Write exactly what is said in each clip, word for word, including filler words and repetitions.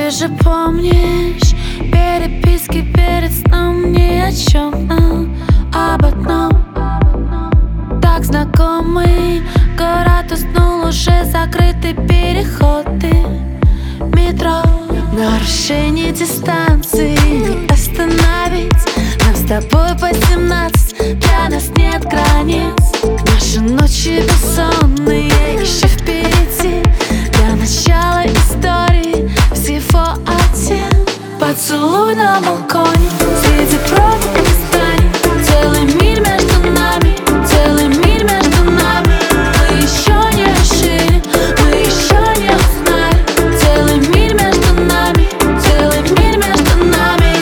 Ты же помнишь переписки перед сном ни о чем, но об одном. Так знакомый город уснул, уже закрыты переходы метро. Нарушение дистанции не остановить. Нам с тобой по семнадцать, для нас нет границ. Наши ночи бессонные еще впереди. Для начала истории всего один поцелуй на балконе, среди пробок и зданий. Целый мир между нами, целый мир между нами. Мы еще не решили, мы еще не узнали. Целый мир между нами, целый мир между нами.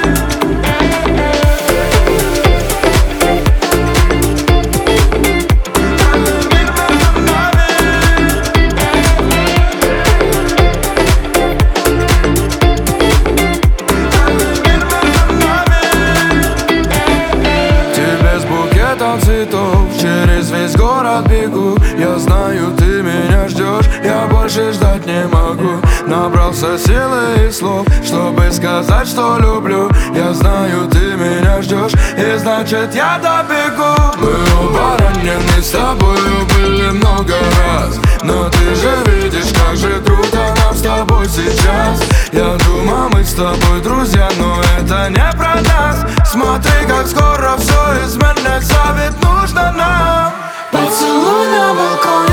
Цветов, через весь город бегу. Я знаю, ты меня ждешь, я больше ждать не могу. Набрался силы и слов, чтобы сказать, что люблю. Я знаю, ты меня ждешь, и значит я добегу. Мы оба ранены, с тобою были много раз, но ты же видишь, как же круто нам с тобой сейчас. Я думал, мы с тобой друзья, но это не про нас. Смотри, как скоро все изменится, ведь нужно нам поцелуй на балконе.